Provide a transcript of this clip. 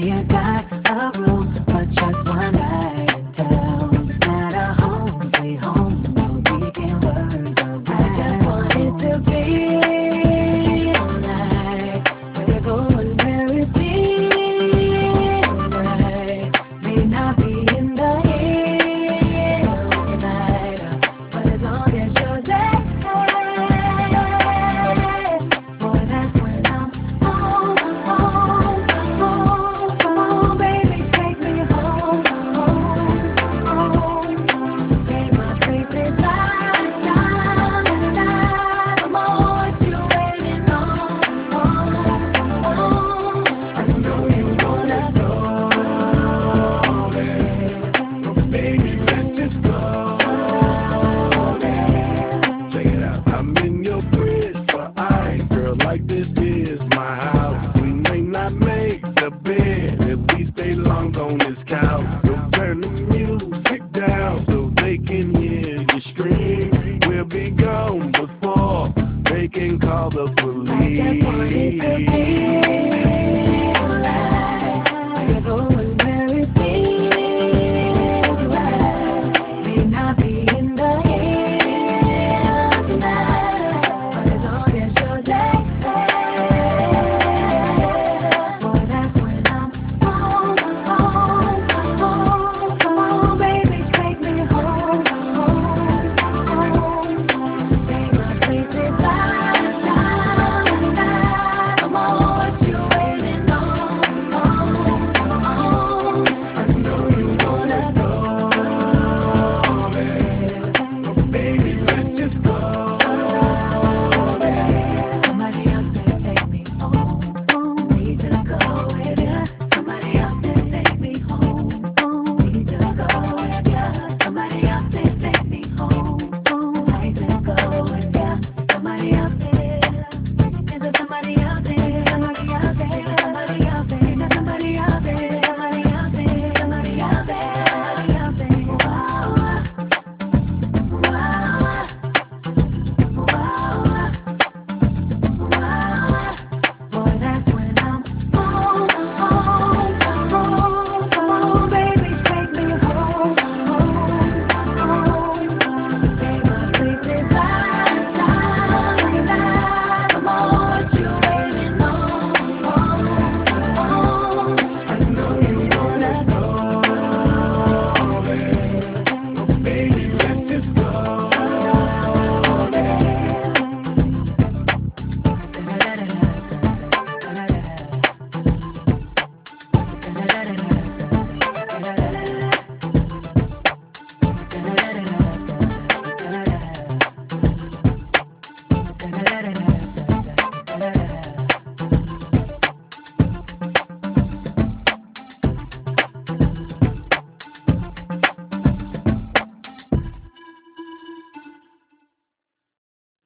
you got a room for just one night in town. It's not a home, sweet home, no weekend worries around. I just want it to be alright. We're going where it feels right. May not be in the hills tonight, but as long as you're there, boy, that's when I'm home, home, home. Come on, baby, take me home, home, home. Say my favorite line, line, line. Come on, what you waiting on? Home, home. I know you wanna go there. Baby, let's just go there. Check it out. I'm in your fridge for ice, girl. Like this is my house. We may not make the bed if we stay long on this couch. So turn the music down so they can hear you scream. We'll be gone before they can call the police. I just want it to be alright. We're going where it feels right. May not be in the hills tonight, but as long as you're there, boy, that's when I'm home, home, home. Come on, baby, take me home, home, home. Say my favorite line, line, line. Come on, what you waiting on? Home, home. I know you wanna go there. Baby, let's just go there. Somebody else said take me home. Need to go with ya. Somebody else said take me home. Need to go with ya. Somebody else said take me home. Need to go with ya. Somebody else said. Is there somebody out there? Somebody out there? Is there somebody out there? Is there somebody out there? Somebody out there? Somebody out there? Somebody out there? Wow, wow, wow, wow. Boy, that's when I'm home, home, home. Come on, baby, take me home, home, home. Say my favorite line, line, line. Come on, what you waiting on? Home, home. I know you wanna go there. Baby, let's just go there.